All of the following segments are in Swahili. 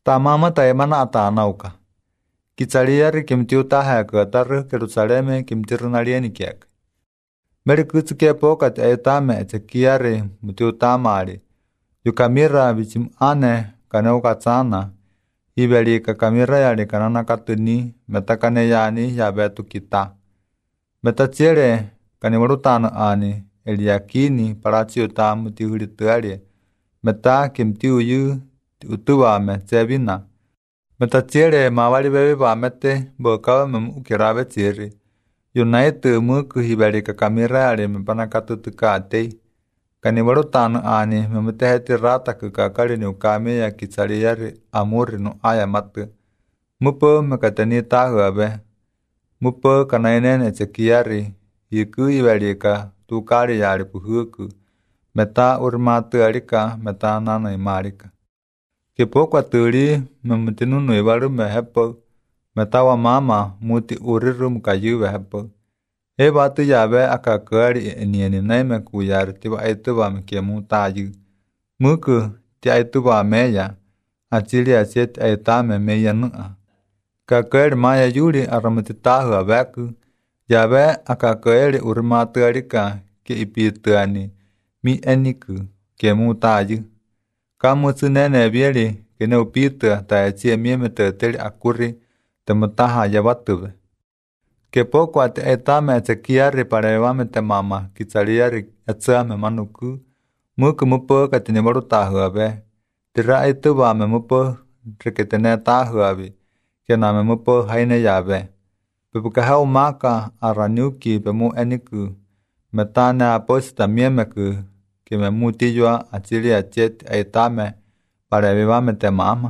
Tamama taemana atanauka. Kitsaliari kimtiuta haakatar Jerusaleme kimtirunalieni kiak. Merikutsuke pokat etame etsekiari mutiutamari. Yukamira bichim ane kanaukatsana. Ibeli kakamira yali kanana katuni metakane yani yabetu kita. Metatsiere kaniwarutano ani eliakini parachiuta mutihurituarie. Meta kimtiuyu utuwa me tsebina. Metatsiere mawali bebe bamete bokawa ukirabe tsiri. United muku hibeli kakamira yali mepanakatutukatei. Kaniwarutano ani memuteheti rata kukakali ni ukame ya kitsaliari amuri no aya matu. Mupo mekateni tahuabe. Mupo kanainen etsekiari. Yiku ibelika tukari yari puhuku. Meta urmatu alika meta nana imarika. Kipo kwa turi memutinunu ibaru mehepo. Meta wa mama muti uriru mkayuwe hepo. Batu yabe akakari enieni naime kuyari tiba aituba mkiemu tayu. Muku ti aituba meya. Achili asiet aitame meya nua. Kakari maya yuri aramutitahu abeku. Yabe akakari urmatu alika ki ipituani. Mi eniku kiemu tayu. Kamutsu nene bieli kine upitua taechie mieme teteli akuri temutaha yabatube. Que poco ate etame etsekiari parevame te mama kitsaliari etseame manuku. Muku mupo katini barutahu abe. Tira itubame mupo riketene tahu abi. Kename mupo haine yabe. Pepukahau maka aranyuki pemu eniku. Metane aposita miemeku. Kime mutiyua achili achet etame parevame te mama.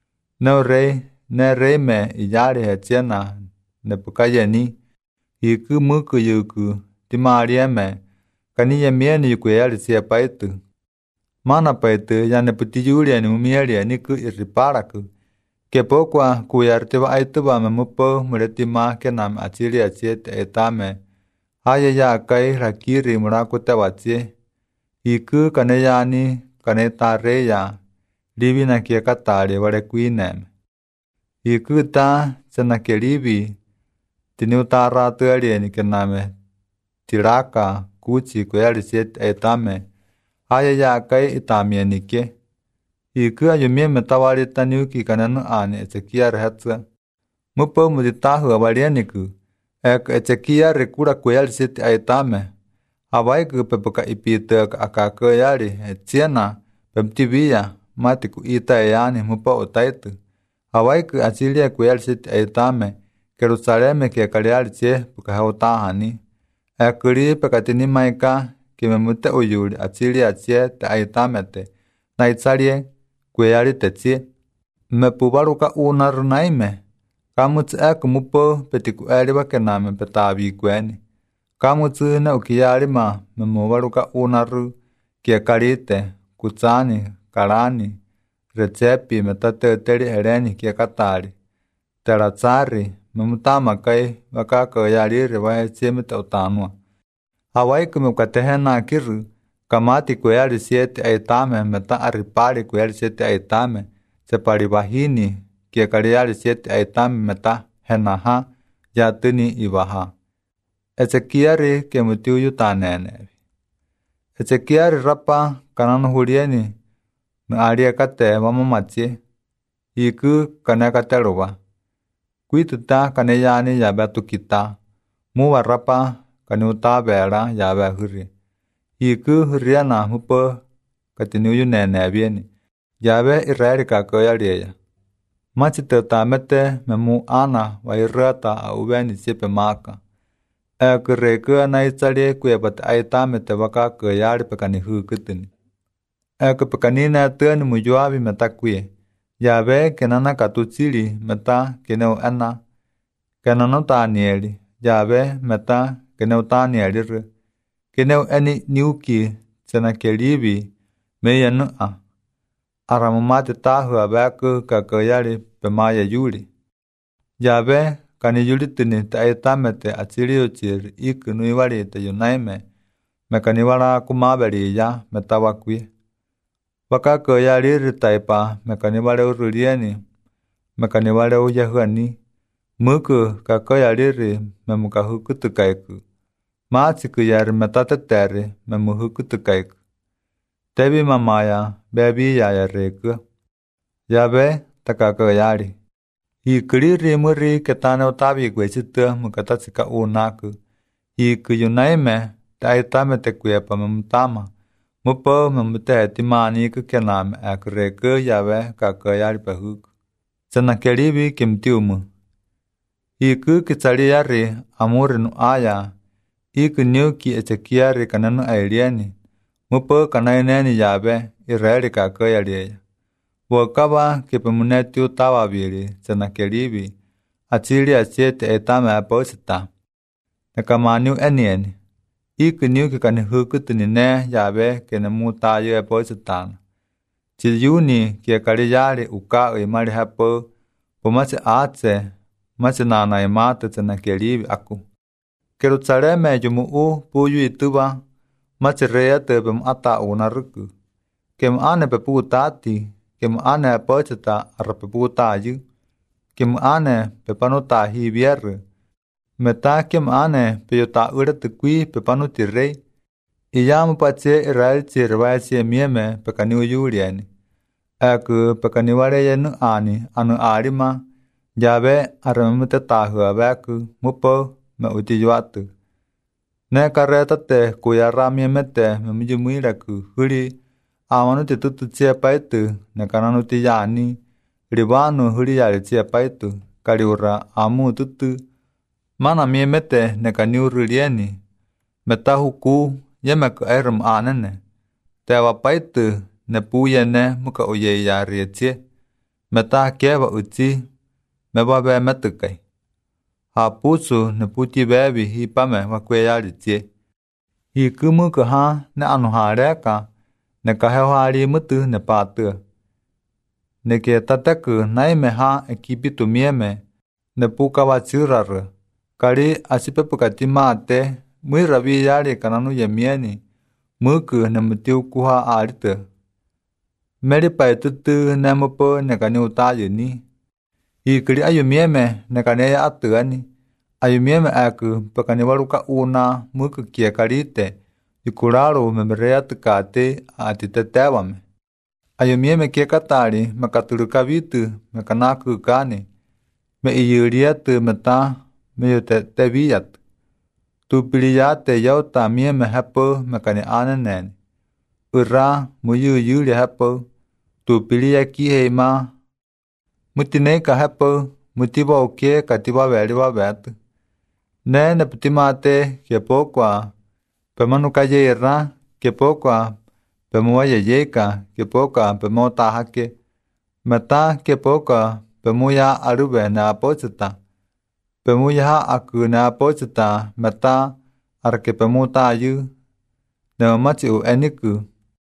Ne rei me iyari hetiena. Nepukayeni, yiku muku yuku, timarieme, kaniye mieni yukuyari siya paitu. Mana paitu ya neputiyuri ni mumieri niku iriparaku. Kepokwa kuyartiba aituba me mupo muretima kename achili achiete etame. Haya ya kai rakiri murakute watie. Yiku kaneyani kanetareya, livina kiekatari wale kuineme. Yiku ta senakeribi. Tiniutara tualieni kename tiraka kuchi kuyari siet etame. Haya ya kai itamienike. Iku ayumie metawari taniuki kananu ani etsekiari hetsa. Mupo muditahu avalieniku. Eko etsekiari kura kuyari siet etame. Hawaiku pepuka ipitek akakuyari etiena pemtibia matiku ita eyani mupo utaitu. Hawaiku achilia kuyari siet etame. Jerusaleme ke kaliari che pukahautahani. Ekuri pekatini maika kimemute uyuri achili achie te aitamete. Na itsalie kuyari tetsie. Mepubaruka unarunaime. Kamutsi ekumupo petiku eriba kename petabi kweni. Kamutsi ne ukiyari ma memubaruka unaru kie karite kutsani karani. Recepi metate teri hereni kie katari. Teratsari. Memutama kai wakaka yariri wa chemite utanua. Hawaiku mukatehena kiru kamati kuyari siete aitame meta aripari kuyari siete aitame separi bahini kia kariari siete aitame meta henaha yatuni ibaha. Ezekiari kemutiu yutanene. Ezekiari rapa kananu hurieni me aria kate mamamachi iku kanakateruwa. Kuituta kaneyani yabe tukita. Muwa rapa kanuta bera yabe huri. Yiku huriana mupo katiniuyu nene bieni. Yabe Israeli kakoyariya. Machiteta mete memu ana wa irata a ubeni sipe maka. Ekureke na itzali kuebat aitamete waka koyari pekani hukutini. Pekanina teni mujuabi metakwie. Yabe kenana katutsili meta keneu ana. Kenano tanieli. Yabe meta keneu tanieli. Keneu eni niuki sena kelibi meya nua. Aramumate tahu abeku kakoyari pemaya yuli. Yabe kani yulitini taitamete atsiliuchir iku nuiwari te yunaime. Mekaniwara kumaberi ya metawakwie. Waka ke yari taipa mekani wale ururieni mekani wale uyahani muku ka ke yari memuka hukutukaiku maati ke yari metateteri memu hukutukaiku tebi mamaya bebi ya reku yabe taka ke yari ikiri muri ketane utabi gwechite mukatatsika unaku ikuyunaime taitame tekuepa memutama mupo memute timani kukename akreke yabe kakayari pahuk sanakeribi kimtiumu iku kitsali yari amurinu aya iku nyuki echekiari kananu ailieni mupo kanaineni yabe ireli kakayari wakaba kipemune utawabili sanakeribi atili asiete etame aposita nakamaniu enieni iku nyuki kanihukutini ne yabe kene mutayo apositana chiyuni kiekaliyali uka imali hapo pomase atse mase nana imate sanakeribi aku Jerusaleme jumu puyu ituba mase reate bem ata unaruku kem ane peputati kem ane aposita arapeputayu kem ane pepanuta hibier meta kem ane peyota uretukui pepanuti rei iyamu pache Israel chirwasi mieme pekaniu yuliani aku pekaniwale yenu ani anu arima yabe aramute tahu abeku mupo me utiyuatu ne karetate kuyarami mete memujumuiraku huli amanu titutu chiapaitu ne kananu tiyani ribanu huli yali chiapaitu kaliura amu tutu mana miemete ne kaniurilieni metahuku yemek erum anene tewa paitu ne puyene muka oye yariecie meta keva uti mebabe metukai hapusu ne puti bebi hipame wakweyalitie hikumu kaha ne anuhareka ne kahewali mutu ne patu ne ketateku naime ha ekipitu mieme ne puka wachiraru kali asipepukati mate mwirabi yali kananu yemieni muku ne mutiukuha alite meri paitutu ne mupo ne kani utayuni ikili ayumieme ne kani atuani ayumieme aku pakani waruka una muku kiekalite ikuraro memerea tukate atitetewame ayumieme kiekatali makaturuka vitu mekanaku kane me iyuriatu meta meyote tebiyat tupiliyate yauta mieme hapo mekani anenen ura muyu yuli hapo tupilia kiheima mutineka hapo mutiba okie katiba veli wabetu ne neputimate kiepokwa pemanuka yeira kiepokwa pemuwa yeyeka kiepokwa pemota hake meta kiepokwa pemuya arube na aposita pemuya aku na aposita meta arke pemuta ayu ne machi u eniku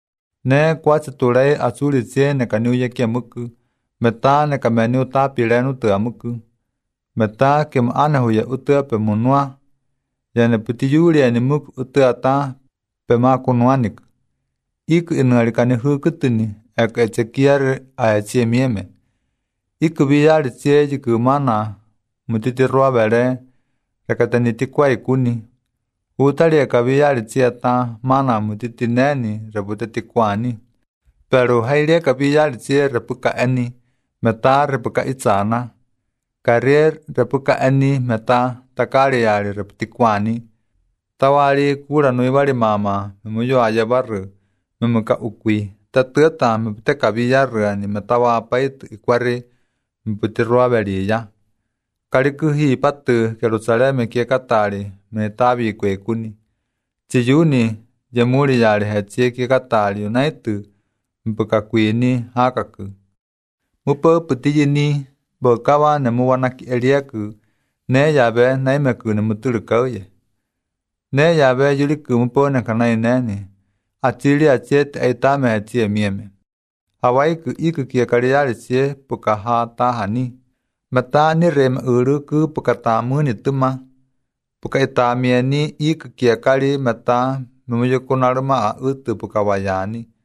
ne kwatsi tulei asuli tsie ne kaniuye kiemuku meta ne kameniu ta pilenu tuamuku meta kem anahuye utua pemunua yane putiyuli ene muk utuata pemakunuanik iku inualikani hukutuni ek echekiar aechie mieme iku biyali tsie yikumana mutitirua bere rekatanitikwaa ikuni utali ekabiyali tsieta mana mutitineni reputetikwani pero haile kabiyali tsie repuka eni meta repuka itsana karier repuka eni meta takali yali reputikwani tawali kura nuibali mama memuyo ayabaru memuka ukwi tatueta mepute kabiyari ni metawa pait ikwari meputirua beliya kalikuhi patu Jerusaleme kiekatali metabi kwekuni chiyuni yemuri yali hechie kiekatali unaitu mpuka kwini hakaku mupo putiyini bokawa nemuwanaki eliaku ne yabe naimeku nemutulukauye ne yabe yuliku mupo nekanaineni atili achiet eitame hechie mieme hawaiku iku kiekali sie puka ha tahani mata ni rem uruku puka tamuni tuma puka itamieni iku kiekali mata memuyukunaruma a utu puka wayani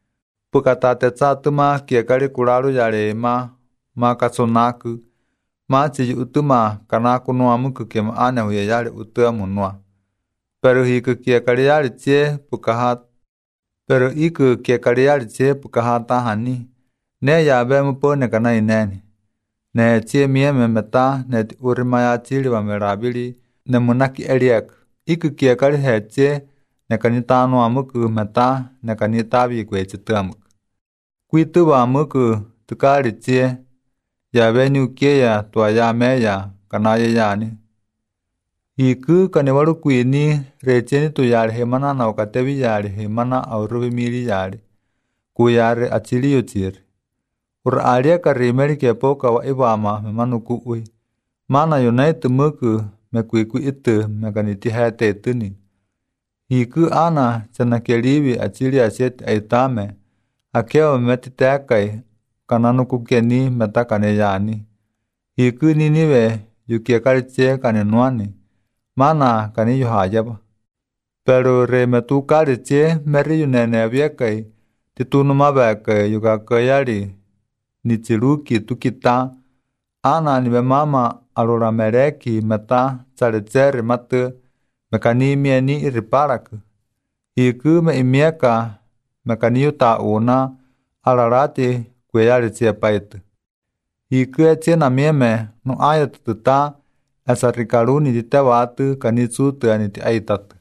Pukatate tsatuma kiekari kuraru yare ma katsonaku. Ma chiyu utuma kanaku nuamuku kema ane huye yare utua munua. Pero hiku kiekari yare chie pukahat. Pero iku kiekari yare chie pukahata hani. Ne yabe mupone kana ineni. Ne chie mieme meta ne ti urimaya chiri wa merabili ne munaki eriek. Iku kiekari he chie ne kanita nuamuku meta ne kanita bigwechituamuku. Kuitu wa muku tukari chie. Yabe ni ukeya tuaya meya kanaye yani. Iku kaniwaru kuini recheni tu yare hemana na ukatebi yare hemana aurubi miri yare. Kuyare achili uchiri. Ur aria karimeri kepoka wa ibama memanuku ui. Mana yonaitu muku mekuiku itu mekaniti hete ituni. Iku ana chana kelibi achili asieti aitame. Akeo metitekai kananuku keni metakane yani. Iku niniwe yukiekari chie kaninuani. Mana kani yuhayaba. Pero re metukari chie meri yunenebiekai. Titunuma beke yukakayari. Nichiruki tukita. Ana niwe mama alura mereki meta charechere matu. Mekani mieni iriparaku. Iku me imieka mekani yuta una alarati kuyari chie paitu. Iku eche na mieme no ayo tututa esa rikaruni tite watu kanitsutu aniti aitatu.